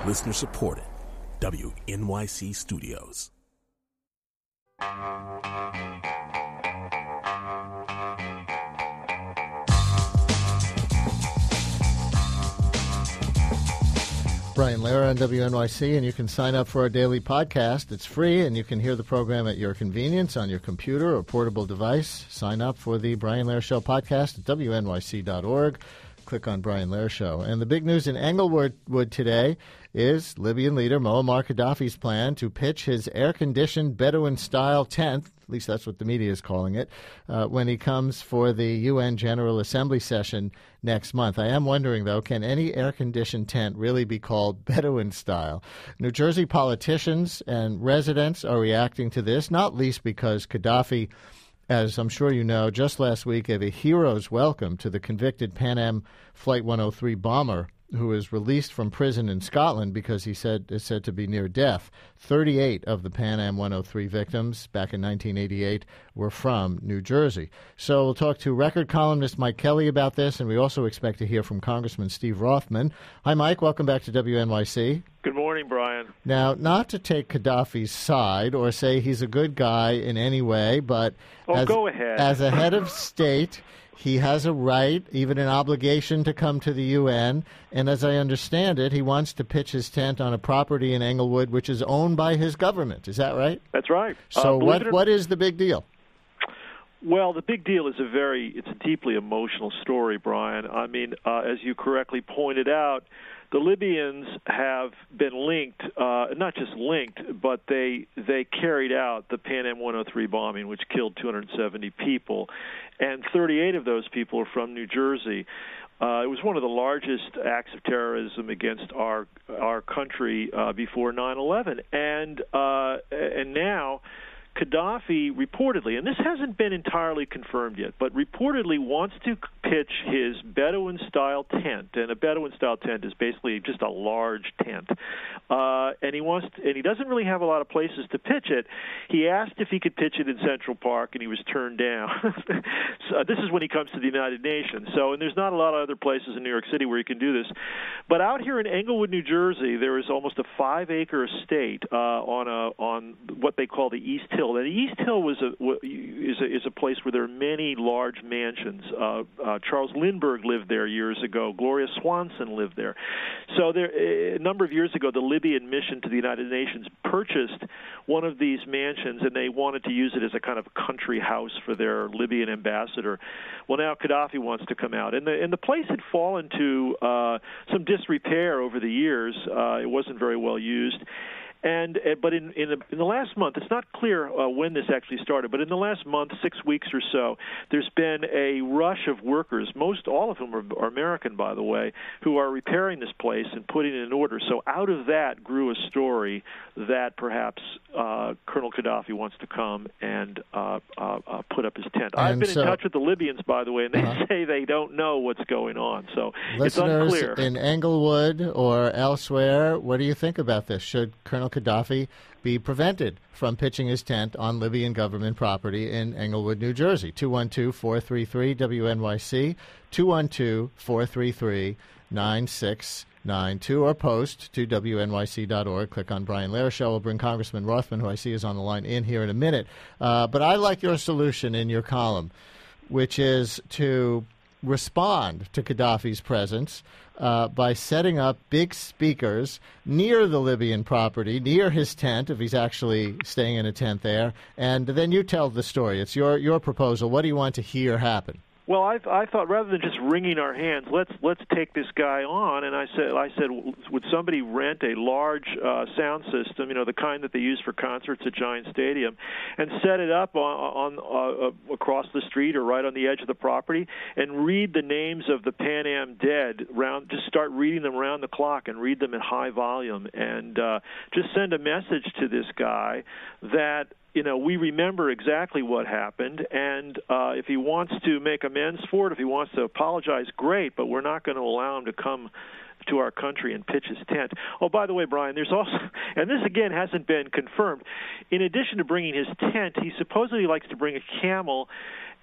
Listener supported. WNYC Studios. Brian Lehrer on WNYC, and you can sign up for our daily podcast. It's free, and you can hear the program at your convenience on your computer or portable device. Sign up for the Brian Lehrer Show podcast at WNYC.org. Click on Brian Lehrer Show. And the big news in Englewood today is Libyan leader Muammar Gaddafi's plan to pitch his air-conditioned Bedouin-style tent, at least that's what the media is calling it, when he comes for the UN General Assembly session next month. I am wondering, though, can any air-conditioned tent really be called Bedouin-style? New Jersey politicians and residents are reacting to this, not least because Gaddafi, as I'm sure you know, just last week gave a hero's welcome to the convicted Pan Am Flight 103 bomber who was released from prison in Scotland because is said to be near death. 38 of the Pan Am 103 victims back in 1988 were from New Jersey. So we'll talk to record columnist Mike Kelly about this, and we also expect to hear from Congressman Steve Rothman. Hi, Mike. Welcome back to WNYC. Good morning, Brian. Now, not to take Gaddafi's side or say he's a good guy in any way, but go ahead. As a head of state, he has a right, even an obligation, to come to the UN. And as I understand it, he wants to pitch his tent on a property in Englewood which is owned by his government. Is that right? That's right. So what is the big deal? Well, the big deal is it's a deeply emotional story, Brian. I mean, as you correctly pointed out, the Libyans have been linked, not just linked, but they carried out the Pan Am 103 bombing, which killed 270 people, and 38 of those people are from New Jersey. It was one of the largest acts of terrorism against our country before 9/11, and now Gaddafi reportedly, and this hasn't been entirely confirmed yet, but reportedly wants to pitch his Bedouin-style tent, and a Bedouin-style tent is basically just a large tent. And he doesn't really have a lot of places to pitch it. He asked if he could pitch it in Central Park, and he was turned down. So this is when he comes to the United Nations. And there's not a lot of other places in New York City where he can do this. But out here in Englewood, New Jersey, there is almost a 5-acre estate on what they call the East Hill. And the East Hill is a place where there are many large mansions. Charles Lindbergh lived there years ago. Gloria Swanson lived there. So a number of years ago, the Libyan mission to the United Nations purchased one of these mansions, and they wanted to use it as a kind of country house for their Libyan ambassador. Well, now Gaddafi wants to come out. And the place had fallen to some disrepair over the years. It wasn't very well used. But in the last month, it's not clear when this actually started, but in the last month, 6 weeks or so, there's been a rush of workers, all of whom are American, by the way, who are repairing this place and putting it in order. So out of that grew a story that perhaps Colonel Gaddafi wants to come and put up his tent. I've been in touch with the Libyans, by the way, and they say they don't know what's going on. So it's unclear. In Englewood or elsewhere, what do you think about this? Should Colonel Gaddafi be prevented from pitching his tent on Libyan government property in Englewood, New Jersey? 212-433-WNYC, 212-433-9692, or post to WNYC.org. Click on Brian Lehrer Show. We'll bring Congressman Rothman, who I see is on the line, in here in a minute. But I like your solution in your column, which is to respond to Gaddafi's presence by setting up big speakers near the Libyan property, near his tent, if he's actually staying in a tent there, and then you tell the story. It's your proposal. What do you want to hear happen? Well, I thought rather than just wringing our hands, let's take this guy on. And I said, would somebody rent a large sound system, the kind that they use for concerts at Giant Stadium, and set it up on across the street or right on the edge of the property, and read the names of the Pan Am dead. Just start reading them around the clock and read them at high volume, and just send a message to this guy that we remember exactly what happened, and if he wants to make amends for it, if he wants to apologize, great, but we're not going to allow him to come to our country and pitch his tent. Oh, by the way, Brian, there's also, and this again hasn't been confirmed, in addition to bringing his tent, he supposedly likes to bring a camel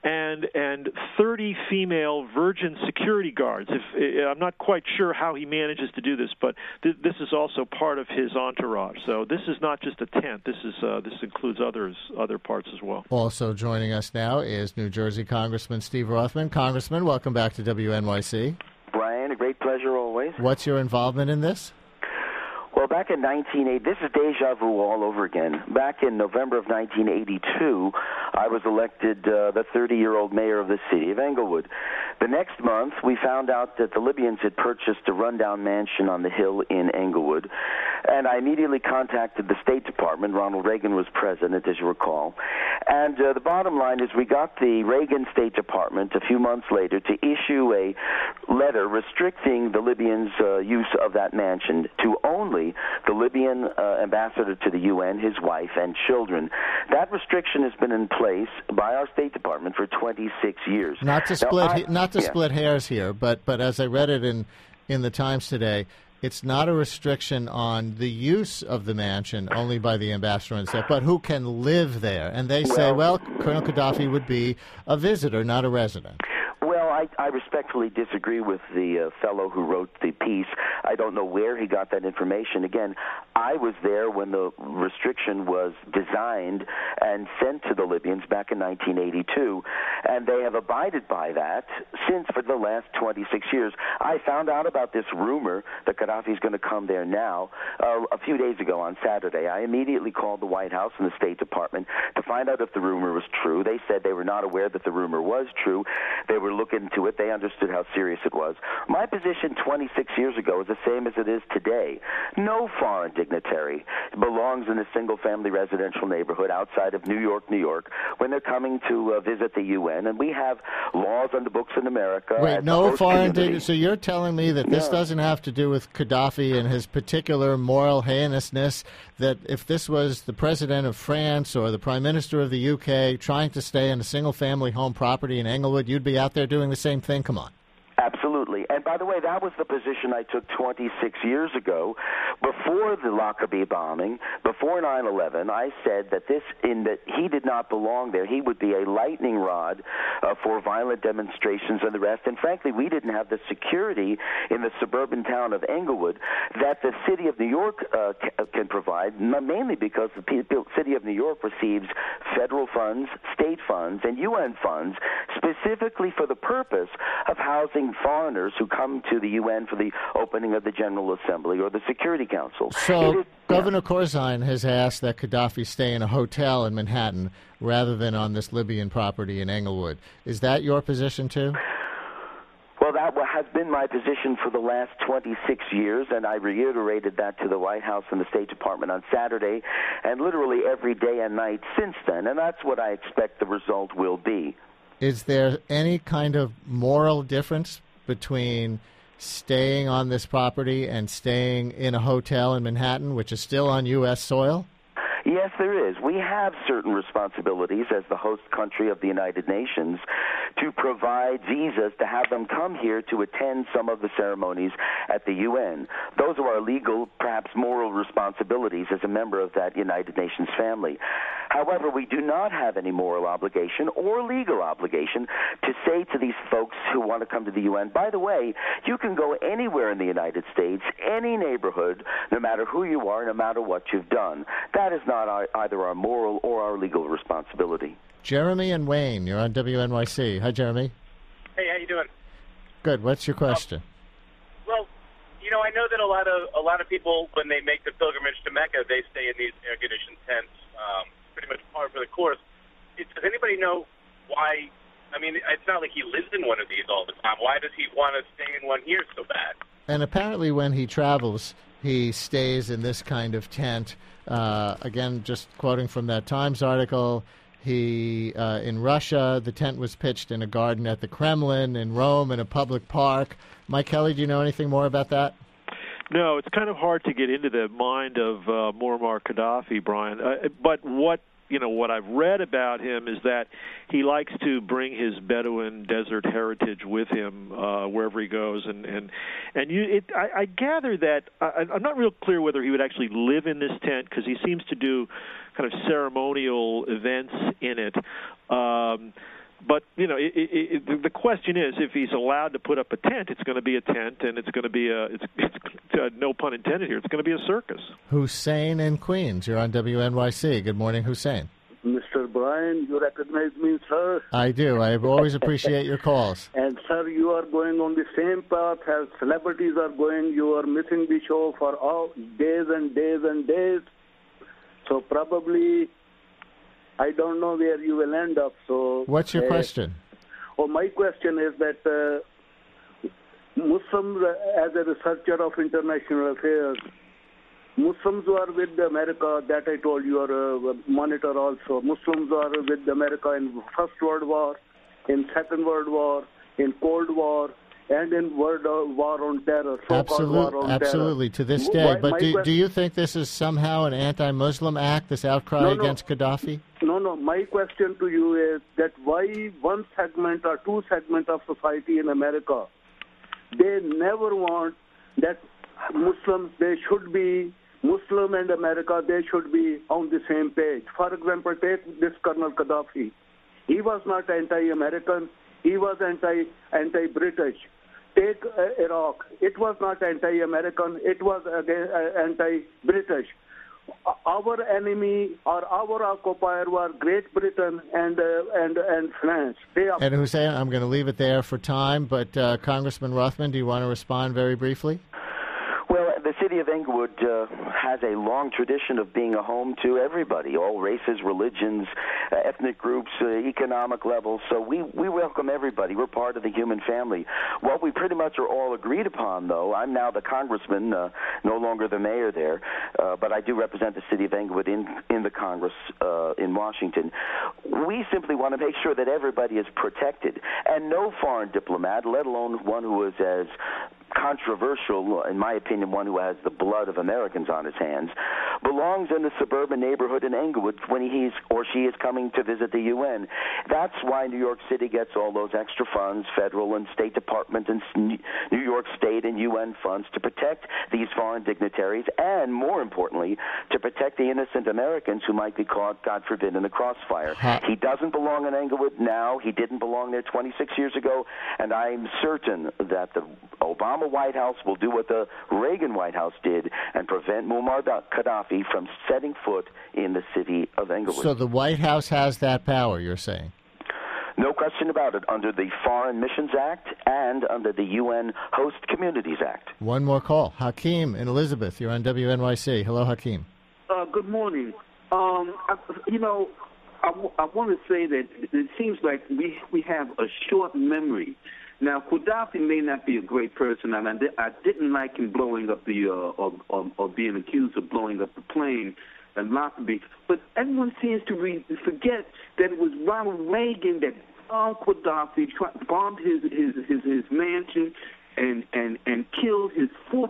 and 30 female virgin security guards. I'm not quite sure how he manages to do this, but this is also part of his entourage. So this is not just a tent. This includes other parts as well. Also joining us now is New Jersey Congressman Steve Rothman. Congressman, welcome back to WNYC. Brian, a great pleasure always. What's your involvement in this? Well, back in 1980, this is deja vu all over again. Back in November of 1982, I was elected the 30-year-old mayor of the city of Englewood. The next month, we found out that the Libyans had purchased a rundown mansion on the hill in Englewood, and I immediately contacted the State Department. Ronald Reagan was president, as you recall. And the bottom line is we got the Reagan State Department a few months later to issue a letter restricting the Libyans' use of that mansion to only the Libyan ambassador to the UN, his wife, and children. That restriction has been in place by our State Department for 26 years. Not to split hairs here, but as I read it in the Times today, it's not a restriction on the use of the mansion only by the ambassador and stuff, but who can live there. And they say, well, Colonel Gaddafi would be a visitor, not a resident. Well, I respectfully disagree with the fellow who wrote the piece. I don't know where he got that information. Again, I was there when the restriction was designed and sent to the Libyans back in 1982, and they have abided by that since for the last 26 years. I found out about this rumor that Gaddafi is going to come there now a few days ago on Saturday. I immediately called the White House and the State Department to find out if the rumor was true. They said they were not aware that the rumor was true. They were looking into it. They understood how serious it was. My position 26 years ago is the same as it is today. No foreign dignitary belongs in a single-family residential neighborhood outside of New York, when they're coming to visit the UN. And we have laws on the books in America. Wait, no foreign dignitary? So you're telling me that this doesn't have to do with Gaddafi and his particular moral heinousness, that if this was the president of France or the prime minister of the UK trying to stay in a single-family home property in Englewood, you'd be out there doing the same thing? Come on. Absolutely. And by the way, that was the position I took 26 years ago. Before the Lockerbie bombing, before 9/11, I said that he did not belong there. He would be a lightning rod for violent demonstrations and the rest. And frankly, we didn't have the security in the suburban town of Englewood that the city of New York can provide, mainly because the city of New York receives federal funds, state funds, and UN funds specifically for the purpose of housing foreigners who come to the UN for the opening of the General Assembly or the Security Council. So Governor Corzine has asked that Gaddafi stay in a hotel in Manhattan rather than on this Libyan property in Englewood. Is that your position too? Well, that has been my position for the last 26 years, and I reiterated that to the White House and the State Department on Saturday, and literally every day and night since then, and that's what I expect the result will be. Is there any kind of moral difference between staying on this property and staying in a hotel in Manhattan, which is still on U.S. soil? Yes, there is. We have certain responsibilities as the host country of the United Nations to provide visas to have them come here to attend some of the ceremonies at the UN. Those are our legal, perhaps moral responsibilities as a member of that United Nations family. However, we do not have any moral obligation or legal obligation to say to these folks who want to come to the UN, by the way, you can go anywhere in the United States, any neighborhood, no matter who you are, no matter what you've done. That is not either our moral or our legal responsibility. Jeremy and Wayne, you're on WNYC. Hi, Jeremy. Hey, how you doing? Good. What's your question? Well, I know that a lot of people, when they make the pilgrimage to Mecca, they stay in these air-conditioned tents, pretty much par for the course. Does anybody know why? I mean, it's not like he lives in one of these all the time. Why does he want to stay in one here so bad? And apparently when he travels, he stays in this kind of tent. Again, just quoting from that Times article, in Russia, the tent was pitched in a garden at the Kremlin, in Rome, in a public park. Mike Kelly, do you know anything more about that? No, it's kind of hard to get into the mind of Muammar Gaddafi, Brian. But what I've read about him is that he likes to bring his Bedouin desert heritage with him wherever he goes, I gather that I'm not real clear whether he would actually live in this tent because he seems to do kind of ceremonial events in it. But the question is, if he's allowed to put up a tent, it's going to be a tent, and it's going to be it's no pun intended here. It's going to be a circus. Hussein in Queens, you're on WNYC. Good morning, Hussein. Mr. Brian, you recognize me, sir? I do. I always appreciate your calls. And, sir, you are going on the same path as celebrities are going. You are missing the show for all days and days and days. So probably, I don't know where you will end up. So, what's your question? My question is that Muslims, as a researcher of international affairs, Muslims who are with America, that I told you, are monitor also. Muslims are with America in First World War, in Second World War, in Cold War, and in War on Terror, so-called War on Absolutely, Terror. to this day. But do you think this is somehow an anti-Muslim act, this outcry against Gaddafi? No. My question to you is that why one segment or two segments of society in America, they never want that Muslims, they should be Muslim and America, they should be on the same page. For example, take this Colonel Gaddafi. He was not anti-American. He was anti-British. Take Iraq. It was not anti-American. It was anti-British. Our enemy or our occupier were Great Britain and France. And Hussein, I'm going to leave it there for time, but Congressman Rothman, do you want to respond very briefly? Well, the city of Englewood has a long tradition of being a home to everybody, all races, religions, ethnic groups, economic levels. So we welcome everybody. We're part of the human family. What we pretty much are all agreed upon, though, I'm now the congressman, no longer the mayor there, but I do represent the city of Englewood in the Congress in Washington. We simply want to make sure that everybody is protected, and no foreign diplomat, let alone one who is as controversial, in my opinion, one who has the blood of Americans on his hands, belongs in the suburban neighborhood in Englewood when he's or she is coming to visit the UN. That's why New York City gets all those extra funds, federal and state department and New York State and UN funds to protect these foreign dignitaries and, more importantly, to protect the innocent Americans who might be caught, God forbid, in the crossfire. He doesn't belong in Englewood now. He didn't belong there 26 years ago, and I'm certain that the Obama White House will do what the Reagan White House did and prevent Muammar Gaddafi from setting foot in the city of Englewood. So the White House has that power, you're saying? No question about it, under the Foreign Missions Act and under the UN Host Communities Act. One more call. Hakeem in Elizabeth, you're on WNYC. Hello, Hakeem. Good morning. I want to say that it seems like we have a short memory. Now, Gaddafi may not be a great person, and I didn't like him blowing up or being accused of blowing up the plane in Lockerbie. But everyone seems to forget that it was Ronald Reagan that bombed Gaddafi, bombed his mansion, and killed his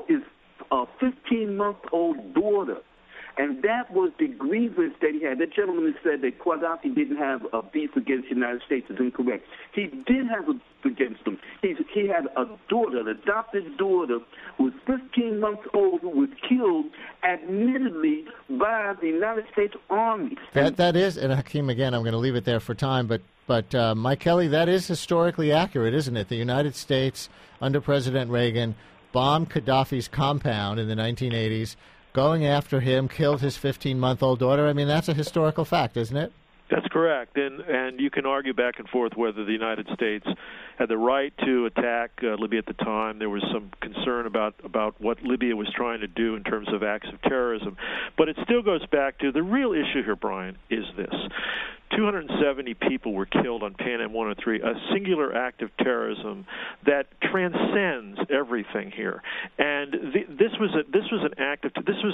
15-month-old daughter. And that was the grievance that he had. That gentleman who said that Gaddafi didn't have a beef against the United States is incorrect. He did have a beef against them. He had a daughter, an adopted daughter, who was 15 months old, who was killed, admittedly, by the United States Army. That is, and Hakeem, again, I'm going to leave it there for time, but Mike Kelly, that is historically accurate, isn't it? The United States, under President Reagan, bombed Gaddafi's compound in the 1980s, going after him, killed his 15-month-old daughter. I mean, that's a historical fact, isn't it? That's correct, and you can argue back and forth whether the United States had the right to attack Libya at the time. There was some concern about what Libya was trying to do in terms of acts of terrorism. But it still goes back to the real issue here, Brian, is this. 270 people were killed on Pan Am 103, a singular act of terrorism that transcends everything here. And this was an act of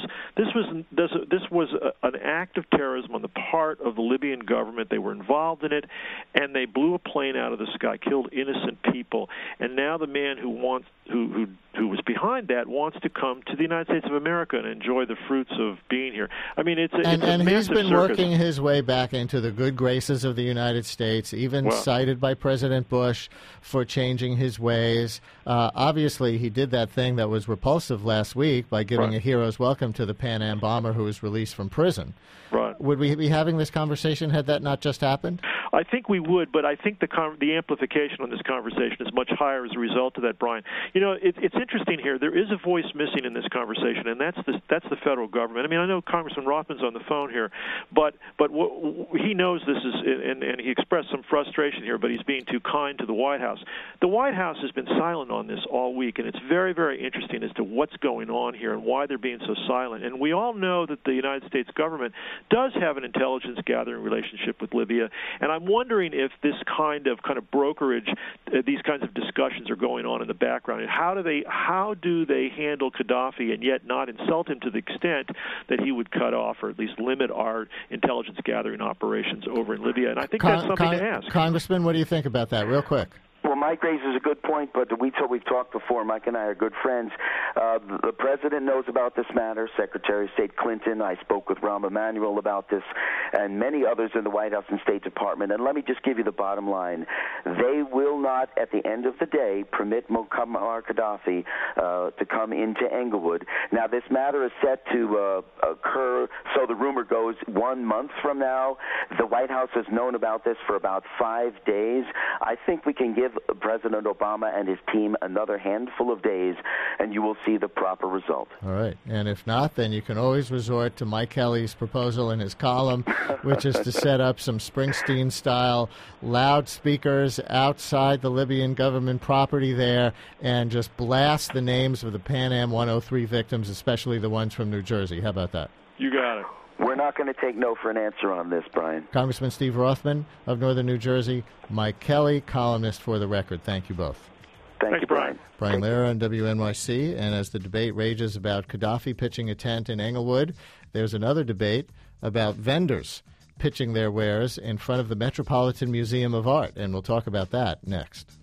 an act of terrorism on the part of the Libyan government. They were involved in it, and they blew a plane out of the sky, killed innocent people. And now the man who who was behind that, wants to come to the United States of America and enjoy the fruits of being here. I mean, it's a and he's been circus. working his way back into the good graces of the United States, even cited by President Bush for changing his ways. Obviously, he did that thing that was repulsive last week by giving a hero's welcome to the Pan Am bomber who was released from prison. Right. Would we be having this conversation had that not just happened? I think we would, but I think the amplification on this conversation is much higher as a result of that, Brian. You know, it's interesting here. There is a voice missing in this conversation, and that's the federal government. I mean, I know Congressman Rothman's on the phone here, but he knows this is, and he expressed some frustration here, but he's being too kind to the White House. The White House has been silent on this all week, and it's very, very interesting as to what's going on here and why they're being so silent. And we all know that the United States government does have an intelligence gathering relationship with Libya, and I'm wondering if this kind of brokerage, these kinds of discussions are going on in the background, and how do they handle Gaddafi and yet not insult him to the extent that he would cut off or at least limit our intelligence gathering operations over in Libya? And I think that's something to ask. Congressman, what do you think about that, real quick? Well, Mike raises a good point, but we've talked before. Mike and I are good friends. The president knows about this matter. Secretary of State Clinton, I spoke with Rahm Emanuel about this, and many others in the White House and State Department. And let me just give you the bottom line. They will not, at the end of the day, permit Muammar Gaddafi to come into Englewood. Now, this matter is set to occur, so the rumor goes, 1 month from now. The White House has known about this for about 5 days. I think we can give President Obama and his team another handful of days, and you will see the proper result. All right. And if not, then you can always resort to Mike Kelly's proposal in his column, which is to set up some Springsteen-style loudspeakers outside the Libyan government property there and just blast the names of the Pan Am 103 victims, especially the ones from New Jersey. How about that? You got it. We're not going to take no for an answer on this, Brian. Congressman Steve Rothman of Northern New Jersey, Mike Kelly, columnist for The Record. Thank you both. Thank you, Brian. Brian Lehrer on WNYC. And as the debate rages about Gaddafi pitching a tent in Englewood, there's another debate about vendors pitching their wares in front of the Metropolitan Museum of Art. And we'll talk about that next.